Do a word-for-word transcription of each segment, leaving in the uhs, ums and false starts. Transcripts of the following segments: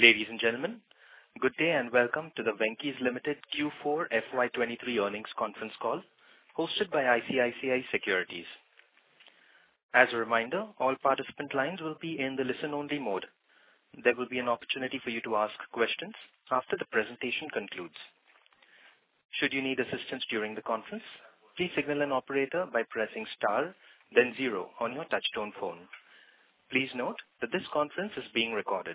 Ladies and gentlemen, good day and welcome to the Venky's Limited Q four F Y twenty-three earnings conference call hosted by I C I C I Securities. As a reminder, all participant lines will be in the listen-only mode. There will be an opportunity for you to ask questions after the presentation concludes. Should you need assistance during the conference, please signal an operator by pressing star, then zero on your touchtone phone. Please note that this conference is being recorded.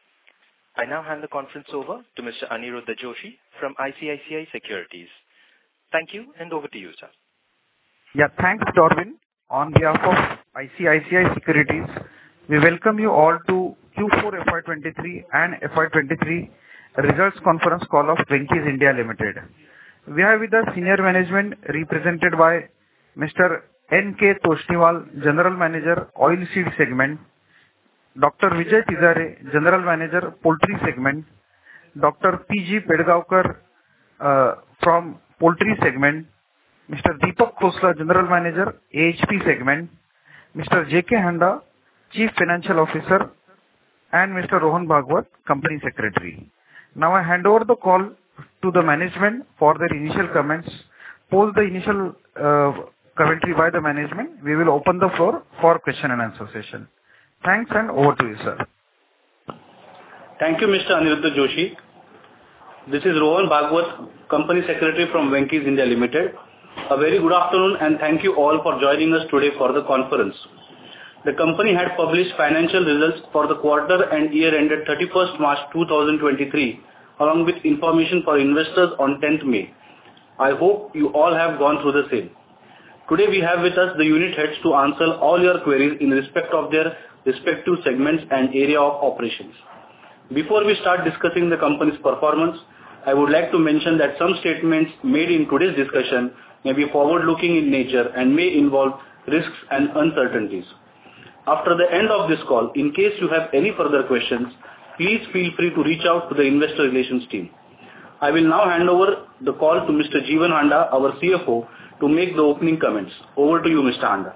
I now hand the conference over to Mister Aniruddha Joshi from I C I C I Securities. Thank you, and over to you, sir. Yeah, thanks, Darwin. On behalf of I C I C I Securities, we welcome you all to Q four F Y twenty-three and F Y twenty-three results conference call of Venky's India Limited. We have with us senior management represented by Mister N K Toshniwal, General Manager, Oilseed Segment, Doctor Vijay Tizare, General Manager, Poultry Segment, Doctor P G Pedgaonkar uh, from Poultry Segment, Mister Deepak Khosla, General Manager, A H P Segment, Mister J K Handa, Chief Financial Officer, and Mister Rohan Bhagwat, Company Secretary. Now I hand over the call to the management for their initial comments. Post the initial uh, commentary by the management, we will open the floor for question and answer session. Thanks, and over to you, sir. Thank you, Mister Aniruddha Joshi. This is Rohan Bhagwat, Company Secretary from Venky's India Limited. A very good afternoon and thank you all for joining us today for the conference. The company had published financial results for the quarter and year ended thirty-first March two thousand twenty-three along with information for investors on tenth May. I hope you all have gone through the same. Today we have with us the unit heads to answer all your queries in respect of their respective segments and area of operations. Before we start discussing the company's performance, I would like to mention that some statements made in today's discussion may be forward-looking in nature and may involve risks and uncertainties. After the end of this call, in case you have any further questions, please feel free to reach out to the investor relations team. I will now hand over the call to Mister Jeevan Handa, our C F O, to make the opening comments. Over to you, Mister Handa.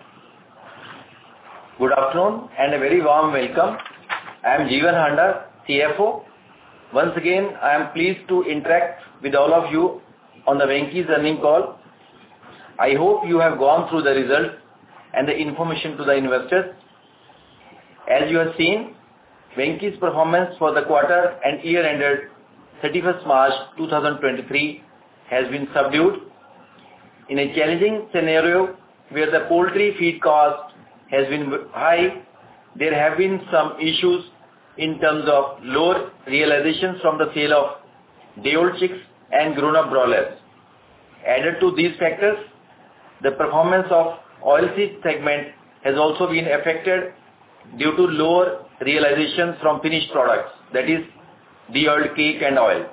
Good afternoon and a very warm welcome. I am Jeevan Handa, C F O. Once again, I am pleased to interact with all of you on the Venky's earnings call. I hope you have gone through the results and the information to the investors. As you have seen, Venky's performance for the quarter and year ended thirty-first March two thousand twenty-three has been subdued. In a challenging scenario where the poultry feed cost has been high, there have been some issues in terms of lower realizations from the sale of day-old chicks and grown-up broilers. Added to these factors, the performance of oilseed segment has also been affected due to lower realizations from finished products, that is, de-oiled cake and oil.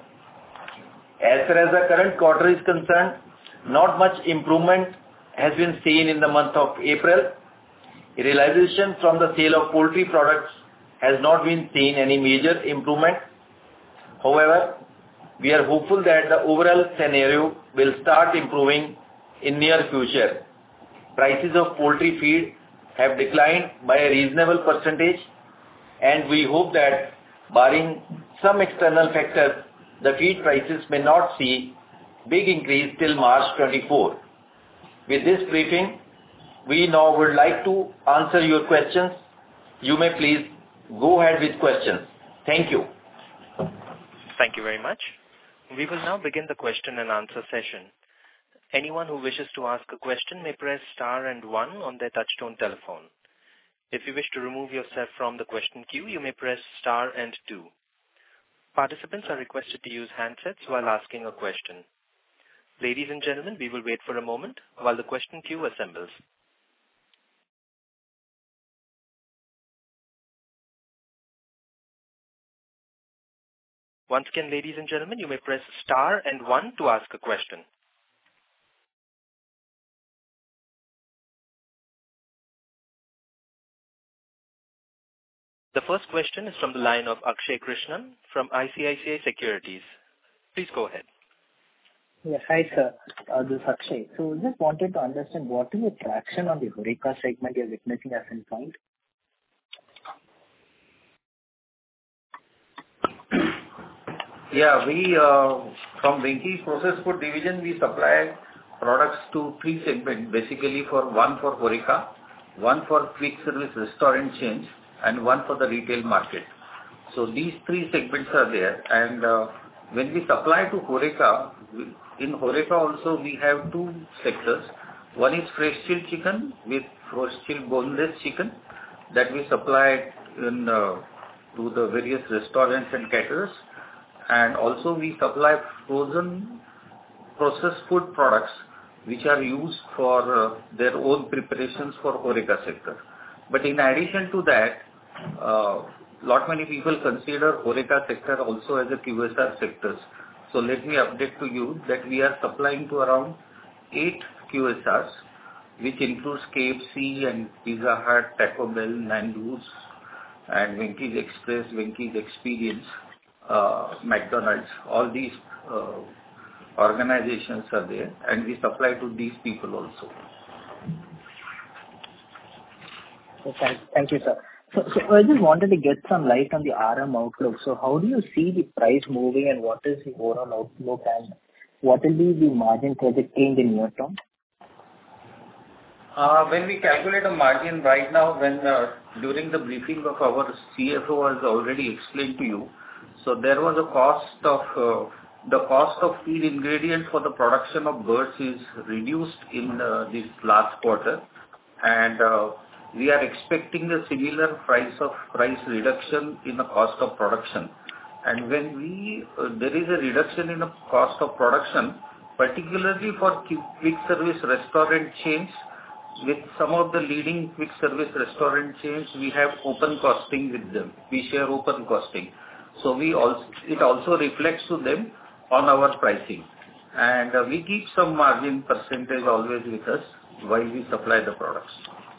As far as the current quarter is concerned, not much improvement has been seen in the month of April. Realization from the sale of poultry products has not been seen any major improvement. However, we are hopeful that the overall scenario will start improving in near future. Prices of poultry feed have declined by a reasonable percentage, and we hope that barring some external factors, the feed prices may not see big increase till March twenty-fourth. With this briefing, we now would like to answer your questions. You may please go ahead with questions. Thank you. Thank you very much. We will now begin the question and answer session. Anyone who wishes to ask a question may press star and one on their touchtone telephone. If you wish to remove yourself from the question queue, you may press star and two. Participants are requested to use handsets while asking a question. Ladies and gentlemen, we will wait for a moment while the question queue assembles. Once again, ladies and gentlemen, you may press star and one to ask a question. The first question is from the line of Akshay Krishnan from I C I C I Securities. Please go ahead. Yes, hi sir. Uh, this is Akshay. So just wanted to understand what is the traction on the HoReCa segment you're witnessing as in point? Yeah, we uh, from Venky's Processed Food Division, we supply products to three segments, basically for one for HoReCa, one for quick service restaurant chains, and one for the retail market. So these three segments are there. And uh, when we supply to HoReCa, in HoReCa also we have two sectors. One is fresh chilled chicken with fresh chilled boneless chicken that we supply in, uh, to the various restaurants and caterers. And also we supply frozen processed food products which are used for uh, their own preparations for HoReCa sector. But in addition to that, uh, lot many people consider HoReCa sector also as a Q S R sectors. So let me update to you that we are supplying to around eight Q S Rs, which includes K F C and Pizza Hut, Taco Bell, Nando's, and Venky's Express, Venky's Experience, uh, McDonald's. All these uh, organizations are there, and we supply to these people also. Okay, thank you, sir. So, so I just wanted to get some light on the R M outlook. So how do you see the price moving, and what is the overall outlook, and what will be the margin trajectory in the near term? Uh, when we calculate a margin right now, when uh, during the briefing of our C F O has already explained to you, so there was a cost of uh, the cost of feed ingredient for the production of birds is reduced in uh, this last quarter, and uh, we are expecting a similar price of price reduction in the cost of production. And when we uh, there is a reduction in the cost of production, particularly for quick service restaurant chains. With some of the leading quick service restaurant chains, we have open costing with them. We share open costing. So we also, it also reflects to them on our pricing. And uh, we keep some margin percentage always with us while we supply the products.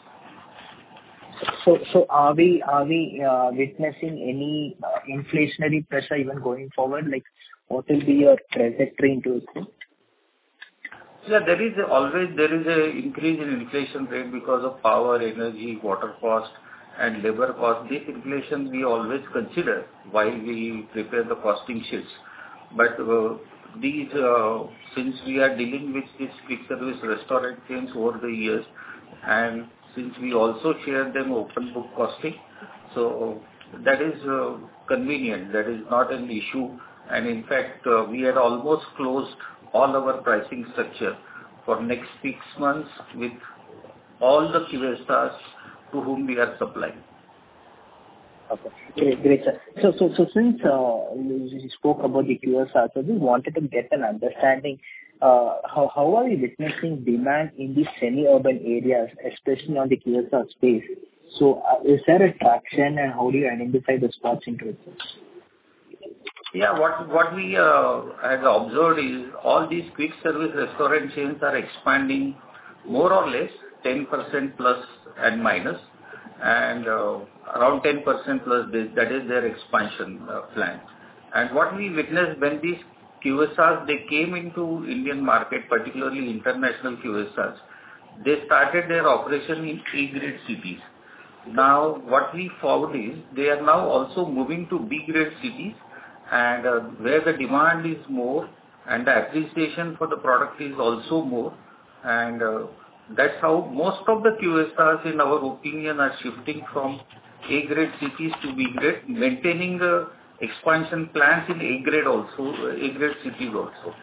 So, so are we are we uh, witnessing any uh, inflationary pressure even going forward? Like, what will be your trajectory into it? Yeah, there is a, always there is a increase in inflation rate because of power, energy, water cost, and labor cost. This inflation we always consider while we prepare the costing sheets. But uh, these, uh, since we are dealing with these quick service restaurant chains over the years, and since we also share them open book costing, so that is uh, convenient. That is not an issue. And in fact, uh, we had almost closed all our pricing structure for next six months with all the Q S Rs to whom we are supplying. Okay, great, great, sir. So, so, so since uh, you spoke about the Q S R, so we wanted to get an understanding. Uh, how how are we witnessing demand in the semi-urban areas, especially on the Q S R space? So, uh, is there a traction, and how do you identify the spots into it? Yeah, what what we uh, have observed is all these quick service restaurant chains are expanding more or less ten percent plus and minus, and uh, around ten percent plus this, that is their expansion uh, plan. And what we witnessed when these Q S Rs, they came into Indian market, particularly international Q S Rs, they started their operation in A-grade cities. Now, what we found is they are now also moving to B-grade cities, and uh, where the demand is more and the appreciation for the product is also more, and uh, that's how most of the Q S Rs in our opinion are shifting from A-grade cities to B-grade, maintaining the expansion plans in A-grade also, A-grade cities also.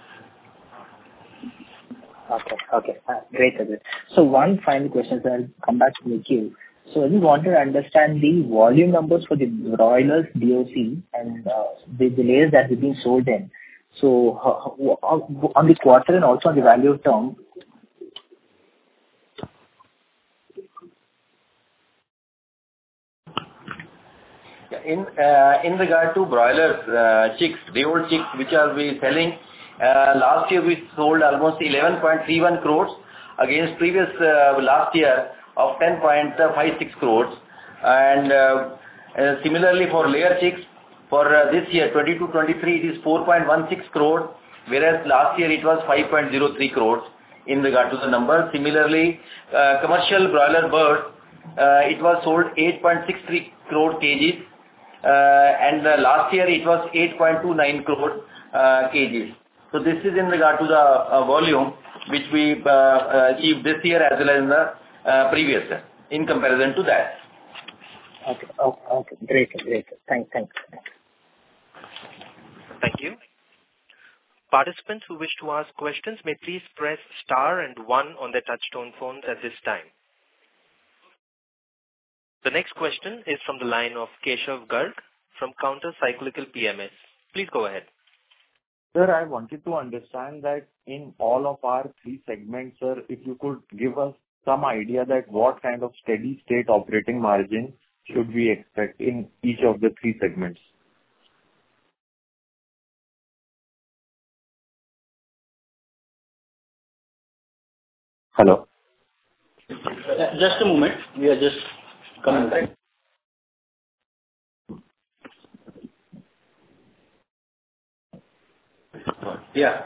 Okay, okay, uh, great, great. So one final question, sir, I'll come back to the queue. So we wanted to understand the volume numbers for the broilers D O C and uh, the, the layers that have been sold in. So uh, on the quarter and also on the value term. In uh, in regard to broiler uh, chicks, day old chicks, which are we selling, uh, last year we sold almost eleven point three one crores against previous uh, last year of ten point five six crores, and uh, uh, similarly for layer chicks for uh, this year twenty-two twenty-three it is four point one six crores, whereas last year it was five point zero three crores in regard to the number. Similarly, uh, commercial broiler bird, uh, it was sold eight point six three crore kgs and last year it was eight point two nine crore kgs. So this is in regard to the uh, volume which we uh, achieved this year as well as in the uh, previous year in comparison to that. Okay. Okay. Okay. Great. Great. Thanks. Thanks. Thank you. Participants who wish to ask questions may please press star and one on their touchtone phones at this time. The next question is from the line of Keshav Garg from Counter Cyclical P M S. Please go ahead. Sir, I wanted to understand that in all of our three segments, sir, if you could give us some idea that what kind of steady state operating margin should we expect in each of the three segments? Hello? Just a moment. We are just coming back. Yeah.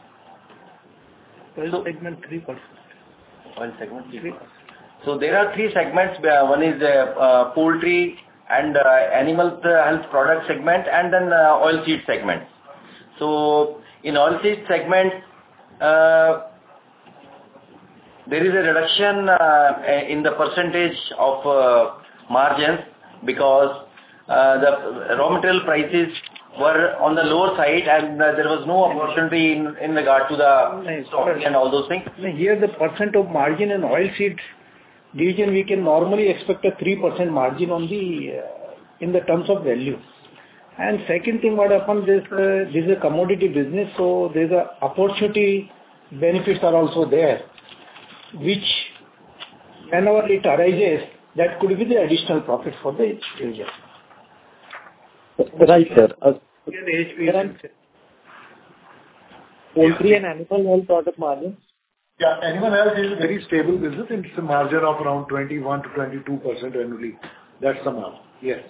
So, segment three percent. One segment three percent. So there are three segments. One is uh, uh, poultry and uh, animal health product segment, and then uh, oilseed segment. So in oilseed segment, uh, there is a reduction uh, in the percentage of uh, margins because uh, the raw material prices were on the lower side, and uh, there was no opportunity in, in regard to the stocking and all those things. Here the percent of margin in oilseed division, we can normally expect a three percent margin on the uh, in the terms of value. And second thing, what happens is uh, this is a commodity business, so there's a opportunity benefits are also there, which whenever it arises, that could be the additional profit for the division. Right, sir. Uh, Poultry and animal health product margins? Yeah, animal health is a very stable business, and it's a margin of around twenty-one to twenty-two percent annually. That's the margin. Yes.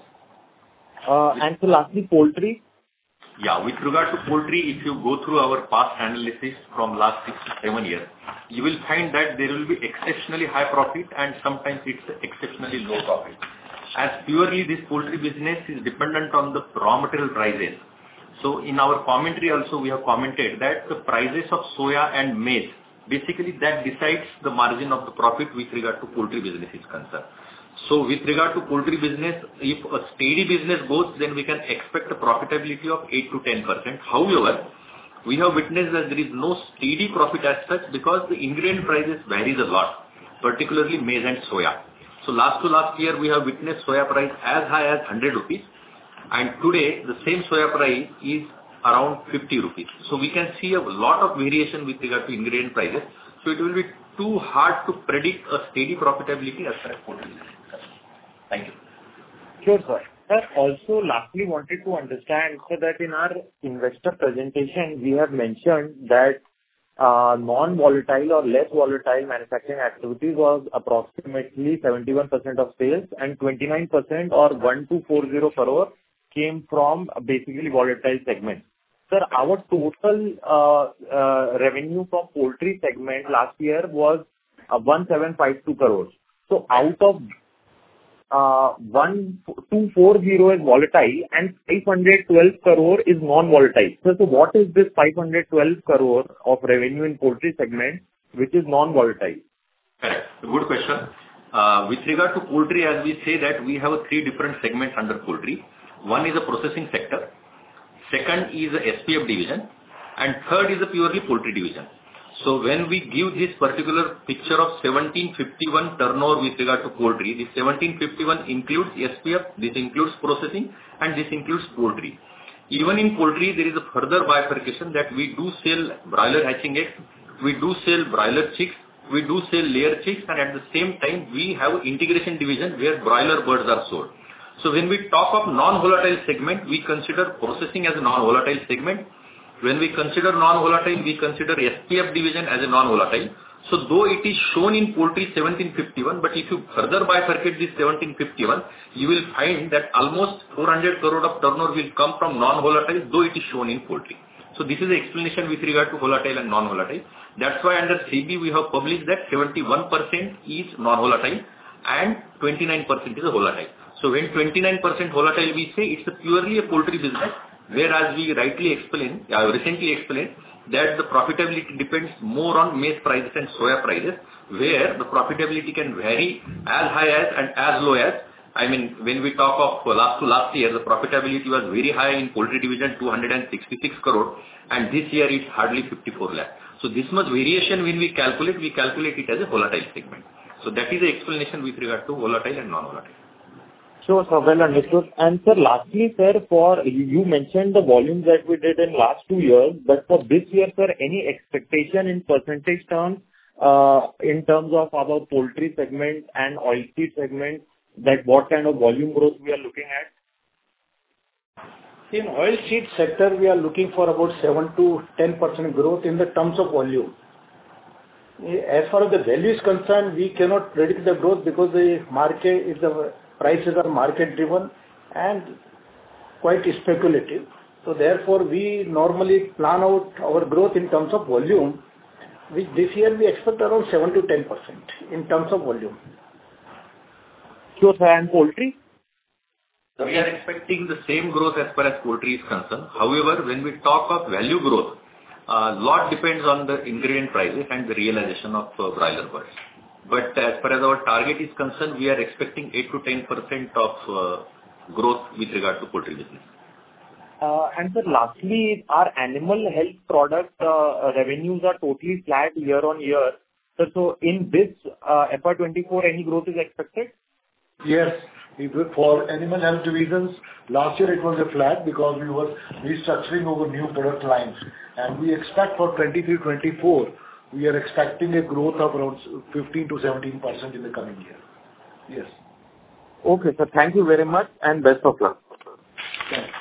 Uh, and so lastly, poultry? Yeah, with regard to poultry, if you go through our past analysis from last six to seven years, you will find that there will be exceptionally high profit and sometimes it's exceptionally low profit. As purely this poultry business is dependent on the raw material prices. So in our commentary also we have commented that the prices of soya and maize, basically that decides the margin of the profit with regard to poultry business is concerned. So with regard to poultry business, if a steady business goes, then we can expect a profitability of eight to ten percent. However, we have witnessed that there is no steady profit as such because the ingredient prices varies a lot, particularly maize and soya. So last to last year, we have witnessed soya price as high as one hundred rupees. And today, the same soya price is around fifty rupees. So we can see a lot of variation with regard to ingredient prices. So it will be too hard to predict a steady profitability as far as poultry is concerned. Thank you. Sure, sir. Sir, also lastly wanted to understand so that in our investor presentation, we have mentioned that uh, non-volatile or less volatile manufacturing activities was approximately seventy-one percent of sales and twenty-nine percent or one thousand two hundred forty crore came from basically volatile segments. Sir, our total uh, uh, revenue from poultry segment last year was uh, one thousand seven hundred fifty-two crores. So out of Uh, one thousand two hundred forty is volatile and five hundred twelve crore is non-volatile. So, so what is this five hundred twelve crore of revenue in poultry segment which is non-volatile? Correct. Good question. Uh, with regard to poultry, as we say that we have three different segments under poultry. One is a processing sector, second is a S P F division, and third is a purely poultry division. So when we give this particular picture of seventeen fifty-one turnover with regard to poultry, this seventeen fifty-one includes S P F, this includes processing, and this includes poultry. Even in poultry, there is a further bifurcation that we do sell broiler hatching eggs, we do sell broiler chicks, we do sell layer chicks, and at the same time, we have integration division where broiler birds are sold. So when we talk of non-volatile segment, we consider processing as a non-volatile segment. When we consider non-volatile, we consider S P F division as a non-volatile. So though it is shown in poultry seventeen fifty-one, but if you further bifurcate this seventeen fifty-one, you will find that almost four hundred crore of turnover will come from non-volatile, though it is shown in poultry. So this is the explanation with regard to volatile and non-volatile. That's why under S E B I we have published that seventy-one percent is non-volatile and twenty-nine percent is volatile. So when twenty-nine percent volatile we say, it's a purely a poultry business, whereas we rightly explained, I recently explained, that the profitability depends more on maize prices and soya prices, where the profitability can vary as high as and as low as. I mean, when we talk of last to last year, the profitability was very high in poultry division, two hundred sixty-six crore, and this year it's hardly fifty-four lakh. So this much variation when we calculate, we calculate it as a volatile segment. So that is the explanation with regard to volatile and non-volatile. Sure, sir. Well understood. And sir, lastly, sir, for you you mentioned the volumes that we did in last two years, but for this year, sir, any expectation in percentage terms, uh, in terms of our poultry segment and oilseed segment, that what kind of volume growth we are looking at? In oilseed sector, we are looking for about seven to ten percent growth in the terms of volume. As far as the value is concerned, we cannot predict the growth because the market is the prices are market driven and quite speculative. So therefore, we normally plan out our growth in terms of volume, which this year we expect around seven to ten percent in terms of volume. Sure, sir. And poultry? So we are expecting the same growth as far as poultry is concerned. However, when we talk of value growth, a lot depends on the ingredient prices and the realization of uh, broiler birds. But as far as our target is concerned, we are expecting eight to ten percent of uh, growth with regard to poultry business. Uh, and sir, lastly, our animal health product uh, revenues are totally flat year on year. So, so in this uh, F Y twenty-four, any growth is expected? Yes. For animal health divisions, last year it was a flat because we were restructuring over new product lines. And we expect for twenty-three twenty-four, we are expecting a growth of around fifteen to seventeen percent in the coming year. Yes. Okay, sir. Thank you very much and best of luck. Thanks.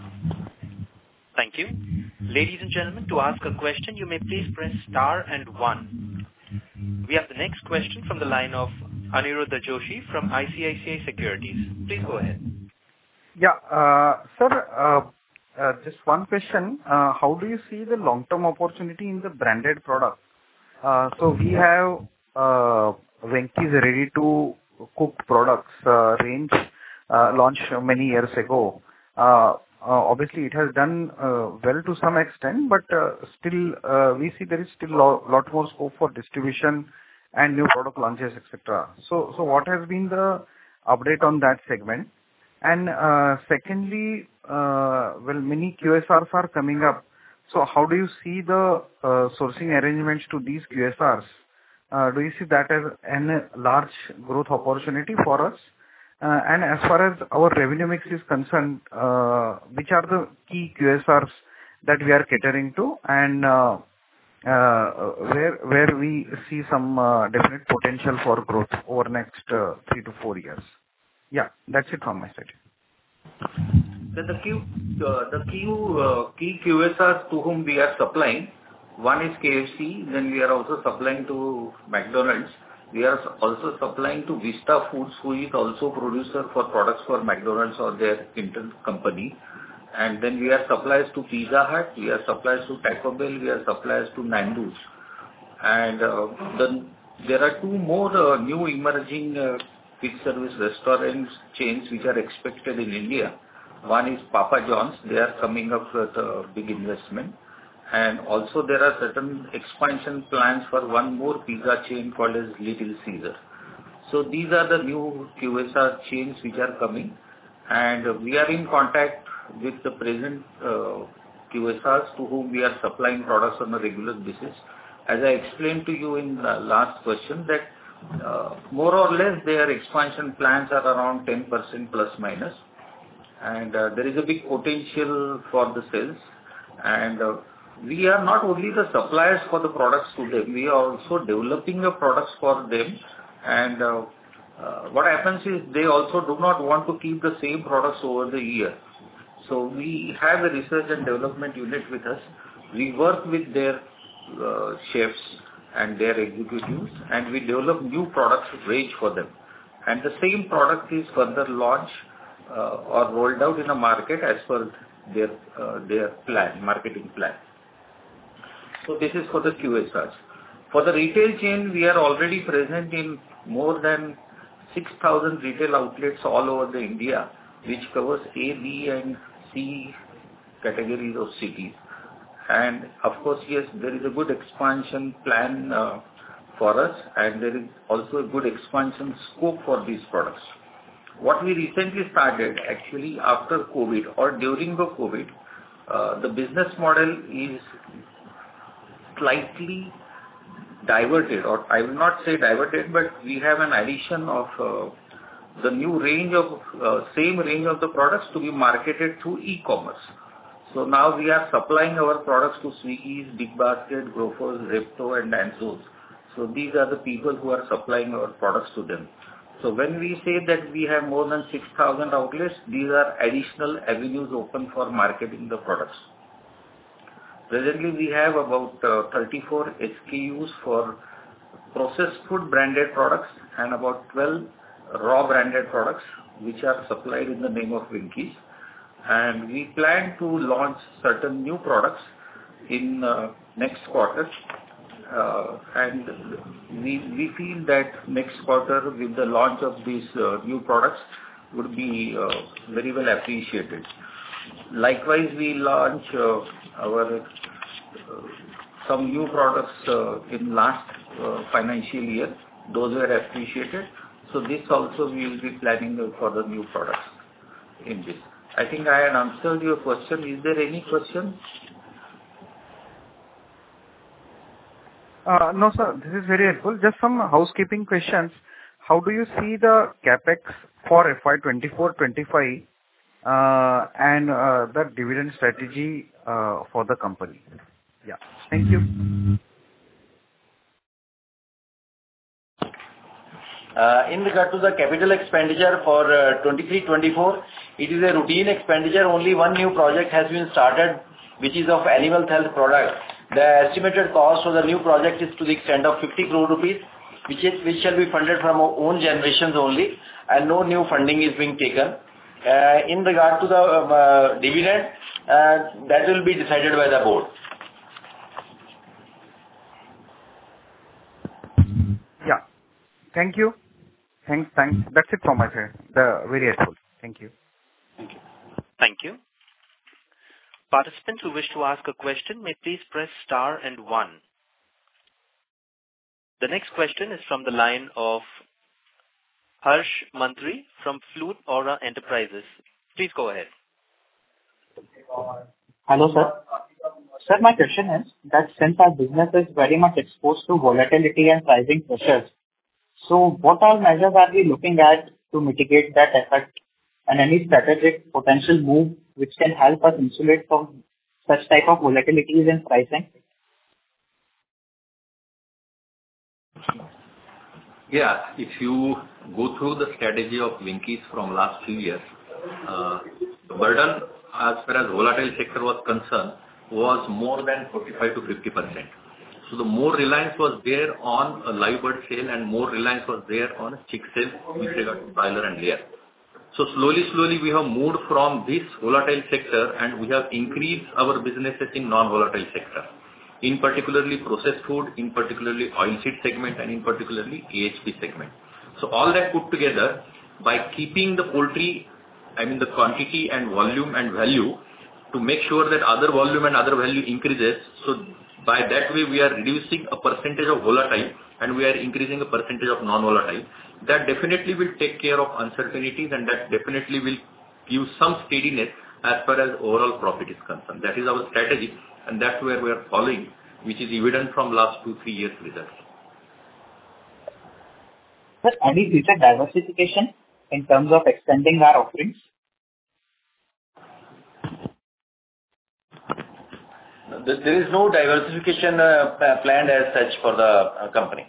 Thank you. Ladies and gentlemen, to ask a question, you may please press star and one. We have the next question from the line of Aniruddha Joshi from I C I C I Securities. Please go ahead. Yeah, uh, sir, uh, uh, just one question. Uh, how do you see the long-term opportunity in the branded product? Uh, so we have uh, Venky's ready-to-cook products uh, range uh, launched many years ago. Uh, uh, obviously, it has done uh, well to some extent, but uh, still uh, we see there is still a lo- lot more scope for distribution and new product launches, et cetera. So, so what has been the update on that segment? And uh, secondly, uh, well, many Q S Rs are coming up. So, how do you see the uh, sourcing arrangements to these Q S Rs? Uh, do you see that as a large growth opportunity for us? Uh, and as far as our revenue mix is concerned, uh, which are the key Q S Rs that we are catering to, and uh, uh, where where we see some uh, definite potential for growth over next uh, three to four years? Yeah, that's it from my side. So the key, uh, the key, uh, key Q S Rs to whom we are supplying, one is K F C, then we are also supplying to McDonald's. We are also supplying to Vista Foods, who is also producer for products for McDonald's or their inter-company. And then we are suppliers to Pizza Hut, we are suppliers to Taco Bell, we are suppliers to Nando's. And uh, then there are two more uh, new emerging uh, quick service restaurants chains which are expected in India. One is Papa John's, they are coming up with a big investment. And also there are certain expansion plans for one more pizza chain called as Little Caesar. So these are the new Q S R chains which are coming. And we are in contact with the present uh, Q S Rs to whom we are supplying products on a regular basis. As I explained to you in the last question that uh, more or less their expansion plans are around ten percent plus minus. And uh, there is a big potential for the sales. And uh, we are not only the suppliers for the products to them, we are also developing the products for them. And uh, uh, what happens is they also do not want to keep the same products over the year. So we have a research and development unit with us. We work with their uh, chefs and their executives, and we develop new products range for them. And the same product is further launched uh, or rolled out in the market as per their uh, their plan, marketing plan. So this is for the Q S Rs. For the retail chain, we are already present in more than six thousand retail outlets all over the India, which covers A, B, and C categories of cities. And of course, yes, there is a good expansion plan uh, for us, and there is also a good expansion scope for these products. What we recently started, actually after COVID or during the COVID, uh, the business model is slightly diverted, or I will not say diverted, but we have an addition of uh, the new range of uh, same range of the products to be marketed through e-commerce. So now we are supplying our products to Swiggy's, Big Basket, Grofers, Zepto, and Danzos. So these are the people who are supplying our products to them. So when we say that we have more than six thousand outlets, these are additional avenues open for marketing the products. Presently, we have about uh, thirty-four S K Us for processed food branded products and about twelve raw branded products, which are supplied in the name of Venky's. And we plan to launch certain new products in uh, next quarter. Uh, and we, we feel that next quarter with the launch of these uh, new products would be uh, very well appreciated. Likewise, we launch uh, our uh, some new products uh, in last uh, financial year. Those were appreciated. So this also we will be planning for the new products in this. I think I had answered your question. Is there any question? Uh, no, sir. This is very helpful. Just some housekeeping questions. How do you see the capex for F Y twenty-four twenty-five uh, and uh, the dividend strategy uh, for the company? Yeah. Thank you. Uh, in regard to the capital expenditure for uh, twenty-three twenty-four, it is a routine expenditure. Only one new project has been started, which is of animal health product. The estimated cost of the new project is to the extent of fifty crore rupees, which is which shall be funded from our own generations only, and no new funding is being taken. Uh, in regard to the um, uh, dividend, uh, that will be decided by the board. Yeah. Thank you. Thanks. Thanks. That's it from my side. The very helpful. Thank you. Thank you. Thank you. Participants who wish to ask a question may please press star and one. The next question is from the line of Harsh Mantri from Flute Aura Enterprises. Please go ahead. Hello, sir. Sir, my question is that since our business is very much exposed to volatility and pricing pressures, so what all measures are we looking at to mitigate that effect, and any strategic potential move which can help us insulate from such type of volatilities in pricing? Yeah, if you go through the strategy of Venky's from last few years, uh, the burden as far as volatile sector was concerned was more than forty-five to fifty percent. So the more reliance was there on a live bird sale and more reliance was there on a chick sale with regard to broiler and layer. So slowly, slowly we have moved from this volatile sector and we have increased our businesses in non-volatile sector, in particularly processed food, in particularly oilseed segment, and in particularly A H P segment. So all that put together, by keeping the poultry, I mean the quantity and volume and value, to make sure that other volume and other value increases. So by that way we are reducing a percentage of volatile and we are increasing a percentage of non-volatile. That definitely will take care of uncertainties and that definitely will give some steadiness as far as overall profit is concerned. That is our strategy and that's where we are following, which is evident from last two, three years results. Sir, any future diversification in terms of extending our offerings? There is no diversification uh, planned as such for the uh, company.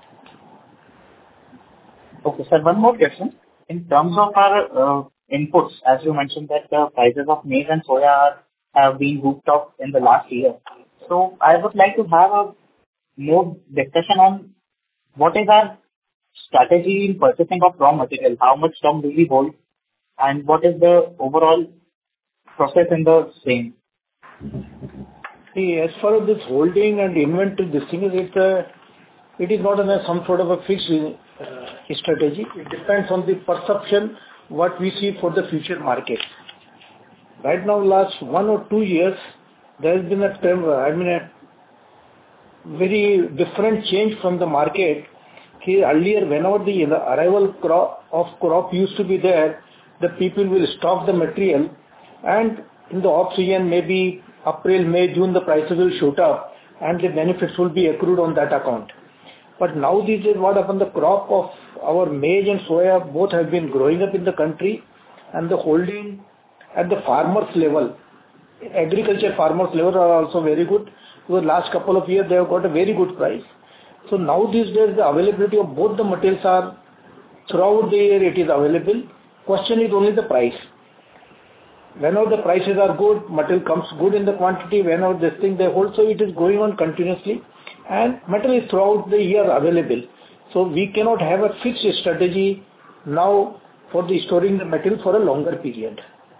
Okay, sir. One more question. In terms of our uh, inputs, as you mentioned that the prices of maize and soya are, have been hooked up in the last year. So I would like to have a more discussion on what is our strategy in purchasing of raw material, how much stock do we hold, and what is the overall process in the same. See, as far as this holding and inventory, this thing is, it's a it is not on some sort of a fixed uh, strategy. It depends on the perception, what we see for the future market. Right now, last one or two years, there has been a term, I mean, a very different change from the market. Here, earlier, whenever the, the arrival crop of crop used to be there, the people will stock the material, and in the off season, maybe April, May, June, the prices will shoot up, and the benefits will be accrued on that account. But now these days, what happened, the crop of our maize and soya both have been growing up in the country, and the holding at the farmers level, agriculture farmers level are also very good. For the last couple of years, they have got a very good price. So now these days, the availability of both the materials are throughout the year it is available. Question is only the price. Whenever the prices are good, material comes good in the quantity. Whenever this thing they hold, so it is going on continuously, and material is throughout the year available. So we cannot have a fixed strategy now for the storing the material for a longer period.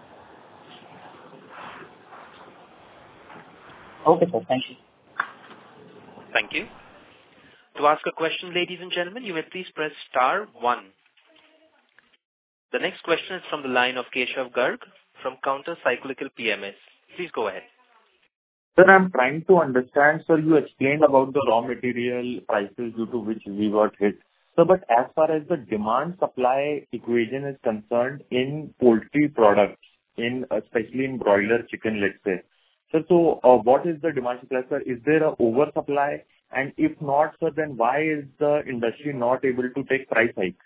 Okay, sir. Thank you. Thank you. To ask a question, ladies and gentlemen, you may please press star one. The next question is from the line of Keshav Garg from Counter Cyclical P M S. Please go ahead. Sir, I'm trying to understand, sir, you explained about the raw material prices due to which we got hit. So, but as far as the demand-supply equation is concerned in poultry products, in especially in broiler chicken, let's say. Sir, so uh, what is the demand supply, sir? Is there a oversupply? And if not, sir, then why is the industry not able to take price hikes?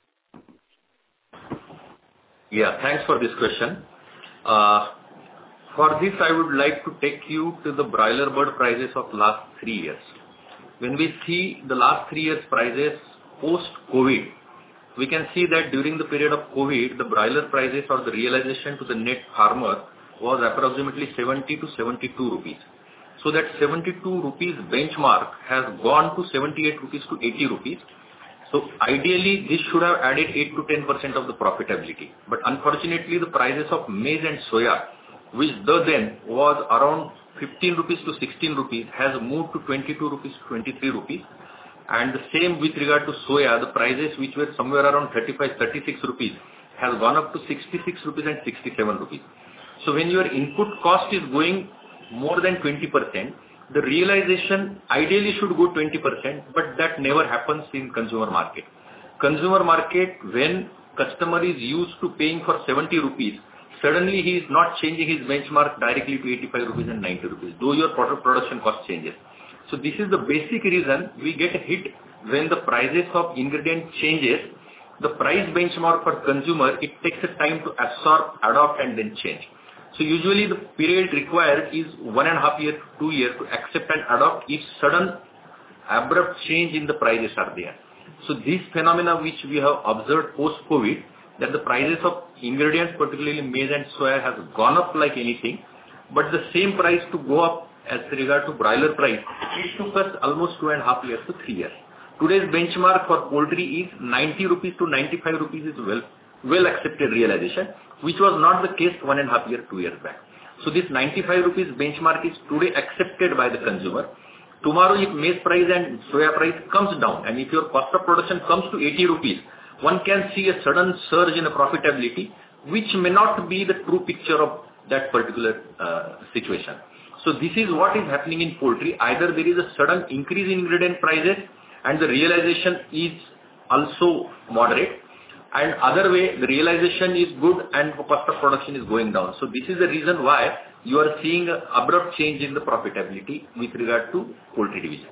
Yeah, thanks for this question. Uh, for this, I would like to take you to the broiler bird prices of last three years. When we see the last three years prices post-COVID, we can see that during the period of COVID, the broiler prices or the realization to the net farmer was approximately seventy to seventy-two rupees. So that seventy-two rupees benchmark has gone to seventy-eight rupees to eighty rupees. So ideally, this should have added eight to ten percent of the profitability. But unfortunately, the prices of maize and soya, which then was around fifteen rupees to sixteen rupees, has moved to twenty-two rupees to twenty-three rupees. And the same with regard to soya, the prices which were somewhere around thirty-five, thirty-six rupees has gone up to sixty-six rupees and sixty-seven rupees. So when your input cost is going more than twenty percent, the realization ideally should go twenty percent, but that never happens in consumer market. Consumer market, when customer is used to paying for seventy rupees, suddenly he is not changing his benchmark directly to eighty-five rupees and ninety rupees, though your product production cost changes. So this is the basic reason we get hit when the prices of ingredient changes. The price benchmark for consumer, it takes a time to absorb, adopt and then change. So usually the period required is one and a half year to two years to accept and adopt if sudden abrupt change in the prices are there. So this phenomena which we have observed post-COVID, that the prices of ingredients, particularly maize and soya, has gone up like anything, but the same price to go up as regard to broiler price, it took us almost two and a half years to three years. Today's benchmark for poultry is ninety rupees to ninety-five rupees is well, well accepted realization, which was not the case one and a half year, two years back. So this ninety-five rupees benchmark is today accepted by the consumer. Tomorrow, if maize price and soya price comes down, and if your cost of production comes to eighty rupees, one can see a sudden surge in the profitability, which may not be the true picture of that particular uh, situation. So this is what is happening in poultry. Either there is a sudden increase in ingredient prices and the realization is also moderate, and other way the realization is good and the cost of production is going down. So this is the reason why you are seeing an abrupt change in the profitability with regard to poultry division.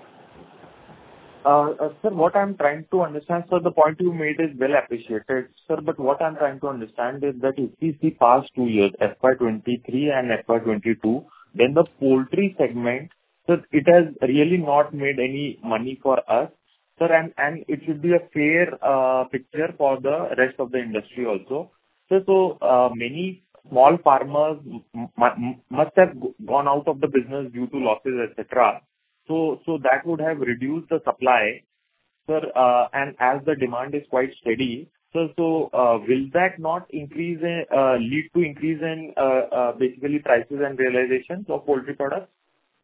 Uh, uh, sir, what I'm trying to understand, sir, the point you made is well appreciated, sir, but what I'm trying to understand is that if we see past two years, F Y twenty-three and F Y twenty-two, then the poultry segment, sir, it has really not made any money for us, sir, and, and it should be a fair uh, picture for the rest of the industry also. Sir, so uh, many small farmers m- m- must have gone out of the business due to losses, et cetera. So, so that would have reduced the supply, sir, uh, and as the demand is quite steady, so, so uh, will that not increase, in, uh, lead to increase in uh, uh, basically prices and realizations of poultry products?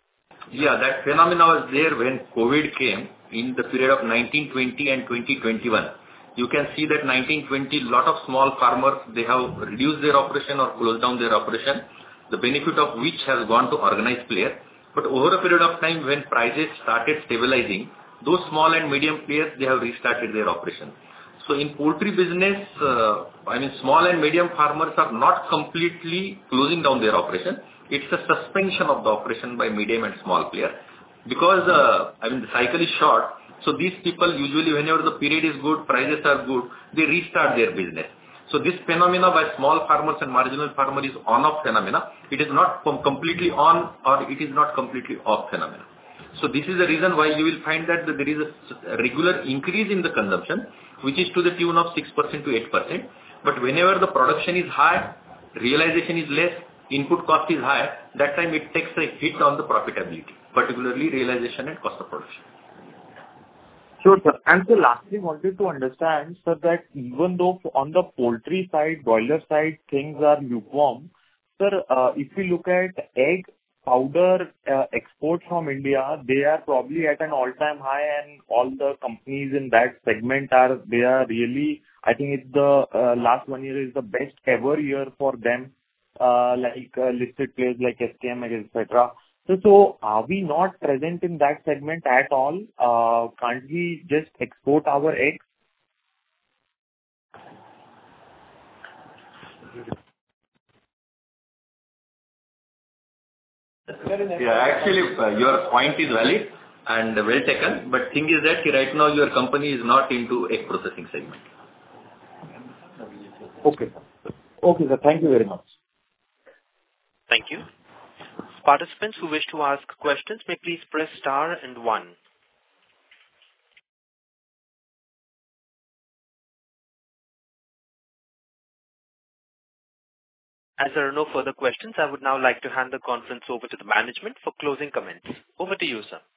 Yeah, that phenomena was there when COVID came in the period of nineteen twenty and twenty twenty-one. You can see that nineteen twenty, lot of small farmers, they have reduced their operation or closed down their operation, the benefit of which has gone to organized player. But over a period of time when prices started stabilizing, those small and medium players, they have restarted their operation. So in poultry business, uh, I mean, small and medium farmers are not completely closing down their operation. It's a suspension of the operation by medium and small player. Because, uh, I mean, the cycle is short, so these people usually, whenever the period is good, prices are good, they restart their business. So this phenomena by small farmers and marginal farmer is on-off phenomena. It is not com- completely on or it is not completely off phenomena. So this is the reason why you will find that there is a regular increase in the consumption, which is to the tune of six percent to eight percent. But whenever the production is high, realization is less, input cost is high, that time it takes a hit on the profitability, particularly realization and cost of production. Sure, sir. And so lastly, wanted to understand, sir, that even though on the poultry side, broiler side, things are lukewarm, sir, uh, if we look at egg powder uh, exports from India, they are probably at an all-time high, and all the companies in that segment are, they are really, I think it's the uh, last one year is the best ever year for them, uh, like uh, listed players like S K M, et cetera. So, so are we not present in that segment at all? Uh, can't we just export our eggs? Yeah, actually, uh, your point is valid and well taken, but thing is that right now your company is not into egg processing segment. Okay, sir. Okay, sir. Thank you very much. Thank you. Participants who wish to ask questions may please press star and one. As there are no further questions, I would now like to hand the conference over to the management for closing comments. Over to you, sir.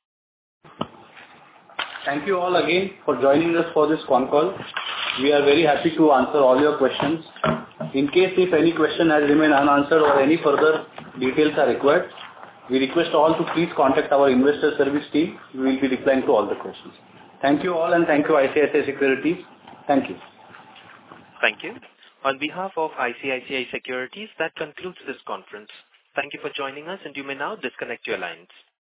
Thank you all again for joining us for this con call. We are very happy to answer all your questions. In case if any question has remained unanswered or any further details are required, we request all to please contact our investor service team. We will be replying to all the questions. Thank you all and thank you I C I C I Securities. Thank you. Thank you. On behalf of I C I C I Securities, that concludes this conference. Thank you for joining us, and you may now disconnect your lines.